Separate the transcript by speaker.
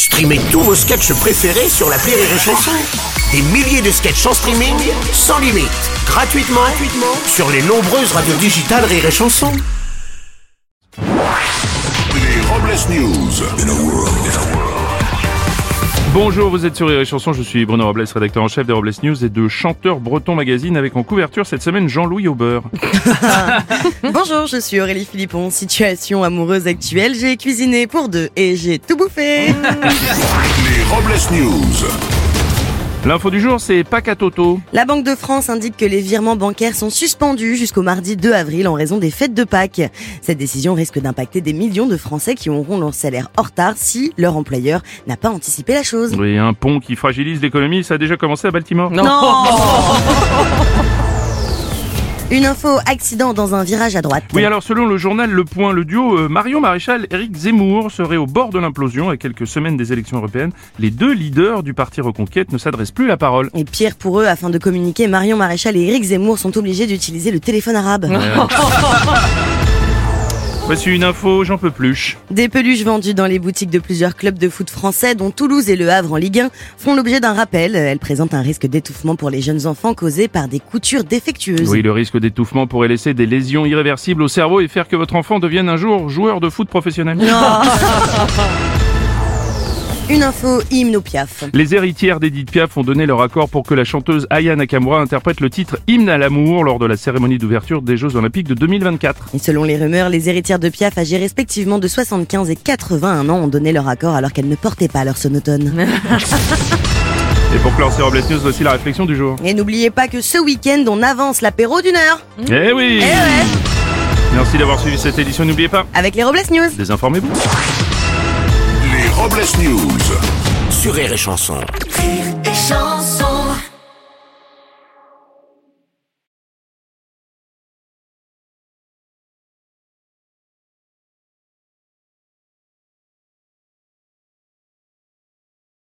Speaker 1: Streamez tous vos sketchs préférés sur l'appli Rire et Chanson. Des milliers de sketchs en streaming, sans limite, gratuitement sur les nombreuses radios digitales Rire et Chanson.
Speaker 2: Les Robles News.
Speaker 3: Bonjour, vous êtes sur Rire et Chanson, je suis Bruno Robles, rédacteur en chef des Robles News et de Chanteur Breton Magazine, avec en couverture cette semaine Jean-Louis Aubert.
Speaker 4: Bonjour, je suis Aurélie Philippon. Situation amoureuse actuelle, j'ai cuisiné pour deux et j'ai tout bouffé.
Speaker 2: Les Robles News.
Speaker 3: L'info du jour, c'est Pâques à Toto.
Speaker 4: La Banque de France indique que les virements bancaires sont suspendus jusqu'au mardi 2 avril en raison des fêtes de Pâques. Cette décision risque d'impacter des millions de Français qui auront leur salaire en retard si leur employeur n'a pas anticipé la chose.
Speaker 3: Oui, un pont qui fragilise l'économie, ça a déjà commencé à Baltimore.
Speaker 4: Non. Une info, accident dans un virage à droite.
Speaker 3: Oui, alors selon le journal Le Point, le duo Marion Maréchal, Éric Zemmour serait au bord de l'implosion. À quelques semaines des élections européennes, les deux leaders du parti Reconquête ne s'adressent plus la parole.
Speaker 4: Et pire pour eux, afin de communiquer, Marion Maréchal et Éric Zemmour sont obligés d'utiliser le téléphone arabe.
Speaker 3: Voici une info, j'en peux plus.
Speaker 4: Des peluches vendues dans les boutiques de plusieurs clubs de foot français, dont Toulouse et Le Havre en Ligue 1, font l'objet d'un rappel. Elles présentent un risque d'étouffement pour les jeunes enfants causé par des coutures défectueuses.
Speaker 3: Oui, le risque d'étouffement pourrait laisser des lésions irréversibles au cerveau et faire que votre enfant devienne un jour joueur de foot professionnel.
Speaker 4: Non. Une info, hymne au Piaf.
Speaker 3: Les héritières d'Edith Piaf ont donné leur accord pour que la chanteuse Aya Nakamura interprète le titre Hymne à l'amour lors de la cérémonie d'ouverture des Jeux Olympiques de 2024.
Speaker 4: Et selon les rumeurs, les héritières de Piaf, âgées respectivement de 75 et 81 ans, ont donné leur accord alors qu'elles ne portaient pas leur sonotone.
Speaker 3: Et pour clore ces Robles News, voici la réflexion du jour.
Speaker 4: Et n'oubliez pas que ce week-end, on avance l'apéro d'une heure.
Speaker 3: Eh oui.
Speaker 4: Eh ouais.
Speaker 3: Merci d'avoir suivi cette édition, n'oubliez pas,
Speaker 4: Avec les Robles News.
Speaker 3: désinformez-vous.
Speaker 2: Les Robles News.
Speaker 1: Sur Rire et Chanson.
Speaker 5: Rire et Chanson.